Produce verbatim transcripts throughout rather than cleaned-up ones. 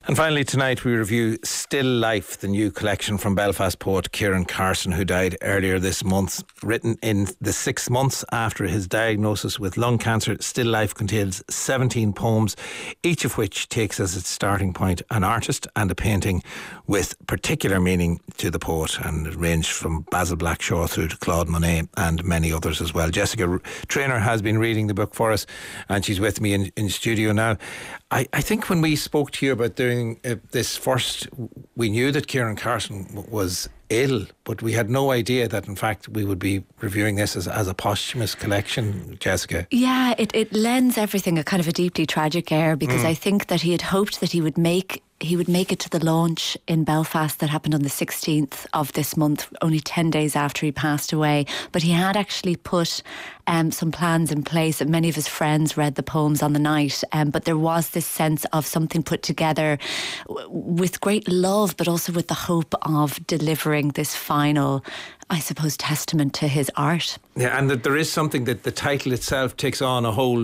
And finally tonight we review Still Life, the new collection from Belfast poet Kieran Carson, who died earlier this month. Written in the six months after his diagnosis with lung cancer, Still Life contains seventeen poems, each of which takes as its starting point an artist and a painting with particular meaning to the poet, and it ranged from Basil Blackshaw through to Claude Monet and many others as well. Jessica Traynor has been reading the book for us and she's with me in, in studio now. I, I think when we spoke to you about doing uh, this first, we knew that Kieran Carson w- was ill, but we had no idea that in fact we would be reviewing this as, as a posthumous collection, Jessica. Yeah, it, it lends everything a kind of a deeply tragic air, because mm. I think that he had hoped that he would make he would make it to the launch in Belfast that happened on the sixteenth of this month, only ten days after he passed away. But he had actually put um, some plans in place. Many of his friends read the poems on the night, um, but there was this sense of something put together w- with great love, but also with the hope of delivering this final, I suppose, testament to his art. Yeah, and that there is something that the title itself takes on a whole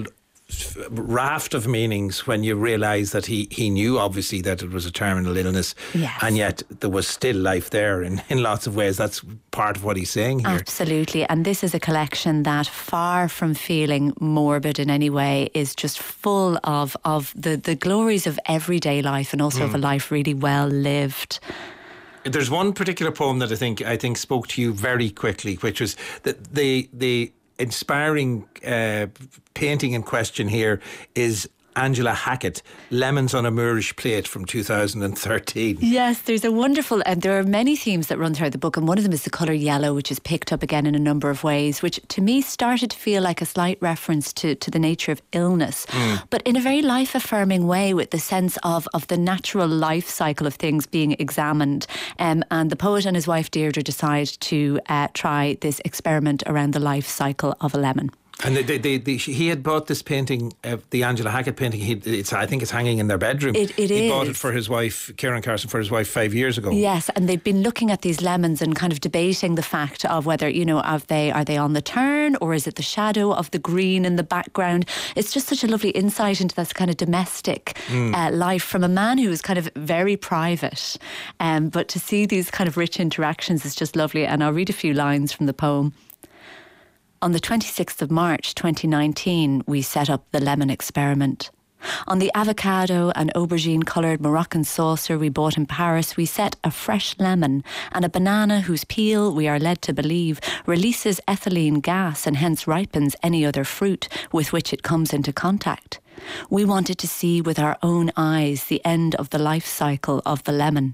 raft of meanings when you realise that he, he knew obviously that it was a terminal illness, yes. and yet there was still life there in, in lots of ways. That's part of what he's saying here. Absolutely. And this is a collection that, far from feeling morbid in any way, is just full of, of the, the glories of everyday life, and also mm. of a life really well lived. There's one particular poem that I think I think spoke to you very quickly, which was that the the inspiring uh, painting in question here is Angela Hackett, Lemons on a Moorish Plate from two thousand thirteen. Yes, there's a wonderful, and uh, there are many themes that run throughout the book, and one of them is the colour yellow, which is picked up again in a number of ways, which to me started to feel like a slight reference to, to the nature of illness, mm. but in a very life-affirming way, with the sense of, of the natural life cycle of things being examined. Um, and the poet and his wife Deirdre decide to uh, try this experiment around the life cycle of a lemon. And they, they, they, he had bought this painting, uh, the Angela Hackett painting. He, it's, I think it's hanging in their bedroom. It, it he is. bought it for his wife, Kieran Carson, for his wife five years ago. Yes, and they've been looking at these lemons and kind of debating the fact of whether, you know, are they are they on the turn, or is it the shadow of the green in the background? It's just such a lovely insight into this kind of domestic mm. uh, life from a man who is kind of very private. Um, but to see these kind of rich interactions is just lovely. And I'll read a few lines from the poem. On the twenty-sixth of March twenty nineteen, we set up the lemon experiment. On the avocado and aubergine-coloured Moroccan saucer we bought in Paris, we set a fresh lemon and a banana whose peel, we are led to believe, releases ethylene gas and hence ripens any other fruit with which it comes into contact. We wanted to see with our own eyes the end of the life cycle of the lemon.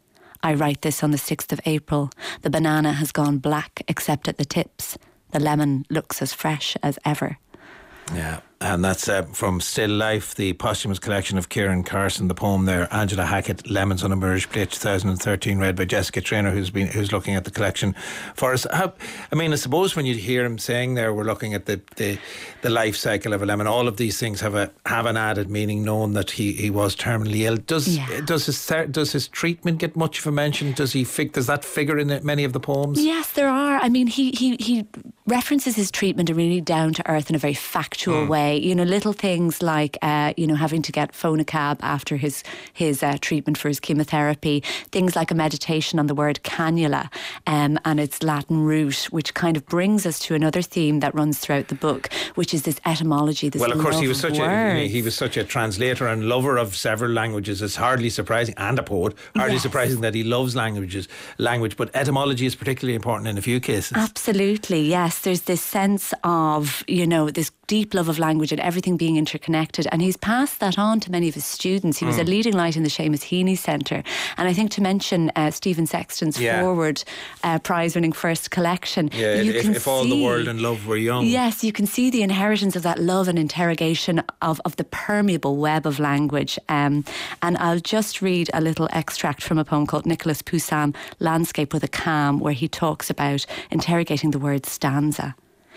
I write this on the sixth of April. The banana has gone black except at the tips. The lemon looks as fresh as ever. Yeah, and that's uh, from Still Life, the posthumous collection of Kieran Carson. The poem there, Angela Hackett, Lemons on a Moorish Plate, two thousand thirteen, read by Jessica Traynor, who's been who's looking at the collection for us. How, I mean, I suppose when you hear him saying there, we're looking at the, the, the life cycle of a lemon. All of these things have a have an added meaning, knowing that he, he was terminally ill. Does yeah. does his does his treatment get much of a mention? Does he fig, does that figure in many of the poems? Yes, there are. I mean, he he he references his treatment in really down to earth in a very factual mm. way. You know, little things like uh, you know, having to get phone a cab after his his uh, treatment for his chemotherapy. Things like a meditation on the word cannula um, and its Latin root, which kind of brings us to another theme that runs throughout the book, which is this etymology. This well, of course, he was such words. a he was such a translator and lover of several languages. It's hardly surprising, and a poet. Hardly yes. surprising that he loves languages. Language, but etymology is particularly important in a few cases. Absolutely, yes. There's this sense of, you know, this deep love of language and everything being interconnected, and he's passed that on to many of his students. He was mm. a leading light in the Seamus Heaney Centre, and I think to mention uh, Stephen Sexton's yeah. Forward uh, prize-winning first collection. Yeah, you if, can if see, all the world and love were young. Yes, you can see the inheritance of that love and interrogation of, of the permeable web of language. Um, and I'll just read a little extract from a poem called Nicholas Poussin, Landscape with a Calm, where he talks about interrogating the word stanza.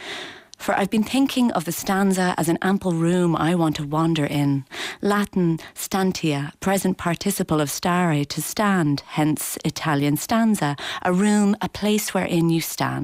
For I've been thinking of the stanza as an ample room I want to wander in. Latin stantia, present participle of stare, to stand, hence Italian stanza, a room, a place wherein you stand.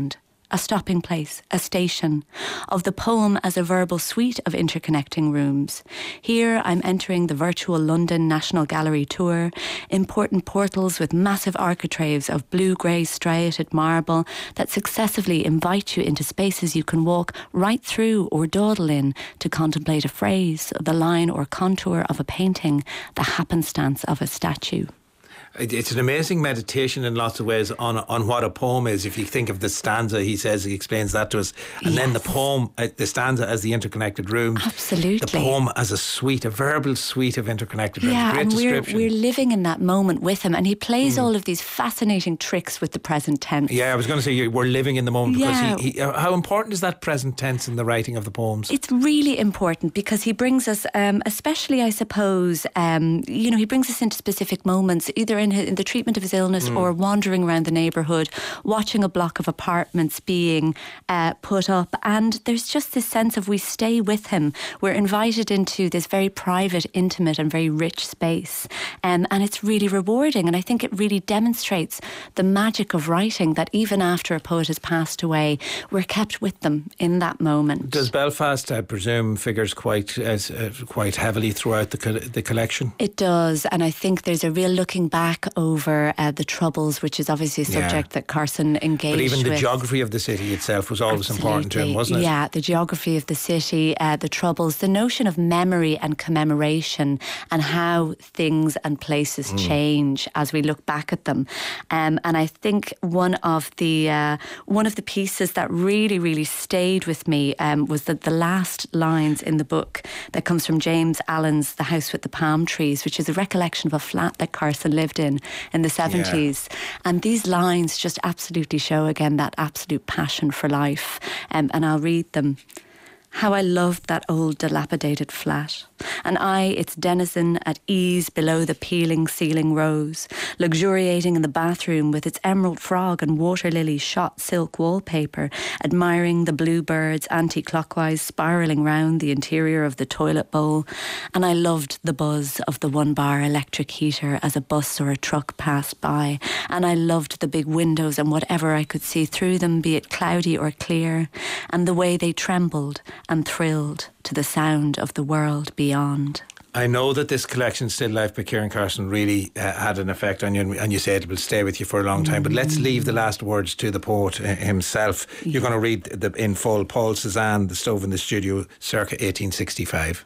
a stopping place, a station, of the poem as a verbal suite of interconnecting rooms. Here I'm entering the virtual London National Gallery tour, important portals with massive architraves of blue-grey striated marble that successively invite you into spaces you can walk right through or dawdle in to contemplate a phrase, the line or contour of a painting, the happenstance of a statue. It's an amazing meditation in lots of ways on on what a poem is. If you think of the stanza, he says, he explains that to us. And yes. then the poem, uh, the stanza as the interconnected rooms. Absolutely. The poem as a suite, a verbal suite of interconnected rooms. Yeah, Great and we're, description. we're living in that moment with him. And he plays mm. all of these fascinating tricks with the present tense. Yeah, I was going to say we're living in the moment because yeah. he, he, how important is that present tense in the writing of the poems? It's really important because he brings us, um, especially I suppose, um, you know, he brings us into specific moments, either in, his, in the treatment of his illness mm. or wandering around the neighbourhood, watching a block of apartments being uh, put up. And there's just this sense of we stay with him. We're invited into this very private, intimate and very rich space. Um, and it's really rewarding. And I think it really demonstrates the magic of writing, that even after a poet has passed away, we're kept with them in that moment. Does Belfast, I presume, figures quite as uh, quite heavily throughout the, co- the collection? It does. And I think there's a real looking back over Uh, the Troubles, which is obviously a subject yeah. that Carson engaged with. But even the with. geography of the city itself was always Absolutely. important to him, wasn't it? Yeah, the geography of the city, uh, the Troubles, the notion of memory and commemoration and how things and places mm. change as we look back at them. Um, and I think one of the uh, one of the pieces that really, really stayed with me um, was that the last lines in the book that comes from James Allen's The House with the Palm Trees, which is a recollection of a flat that Carson lived in in the seventies. Yeah. And these lines just absolutely show again that absolute passion for life. Um, and I'll read them. How I loved that old dilapidated flat, and I, its denizen, at ease below the peeling ceiling rose, luxuriating in the bathroom with its emerald frog and water lily shot silk wallpaper, admiring the bluebirds anti-clockwise spiralling round the interior of the toilet bowl. And I loved the buzz of the one-bar electric heater as a bus or a truck passed by, and I loved the big windows and whatever I could see through them, be it cloudy or clear, and the way they trembled and thrilled to the sound of the world beyond. I know that this collection, Still Life by Ciaran Carson, really uh, had an effect on you, and, and you said it will stay with you for a long time. Mm. But let's leave the last words to the poet uh, himself. Yeah. You're going to read the, in full Paul Cézanne, The Stove in the Studio, circa eighteen sixty-five.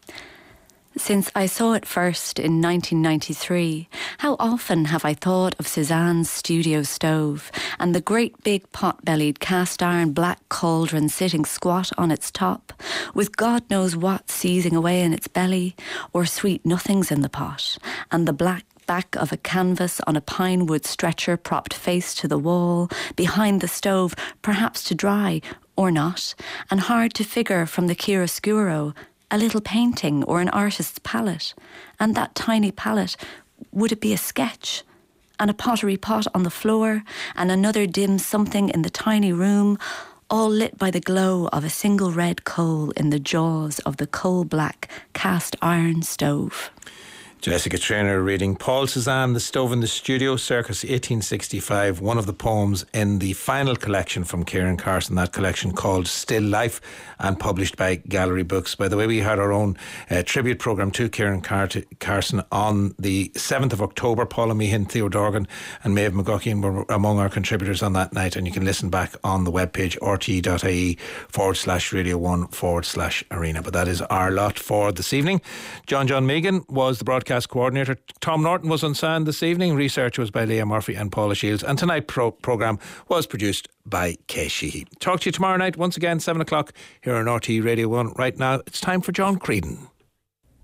Since I saw it first in nineteen ninety-three, how often have I thought of Cézanne's studio stove and the great big pot-bellied cast-iron black cauldron sitting squat on its top, with God knows what seething away in its belly, or sweet nothings in the pot, and the black back of a canvas on a pine wood stretcher propped face to the wall, behind the stove, perhaps to dry, or not, and hard to figure from the chiaroscuro, a little painting or an artist's palette. And that tiny palette, would it be a sketch? And a pottery pot on the floor, and another dim something in the tiny room, all lit by the glow of a single red coal in the jaws of the coal-black cast iron stove. Jessica Traynor reading Paul Cézanne, The Stove in the Studio, circa eighteen sixty-five, one of the poems in the final collection from Ciaran Carson, that collection called Still Life, and published by Gallery Books. By the way, we had our own uh, tribute programme to Ciaran Car- Carson on the seventh of October. Paula Meehan, Theo Dorgan and Maeve McGuckian were among our contributors on that night, and you can listen back on the webpage rte.ie forward slash radio one forward slash arena. But that is our lot for this evening. John John Megan was the broadcast coordinator. Tom Norton was on sound this evening. Research was by Leah Murphy and Paula Shields. And tonight's pro- programme was produced by Kay Sheehy. Talk to you tomorrow night once again, seven o'clock here on R T E Radio one. Right now, it's time for John Creedon.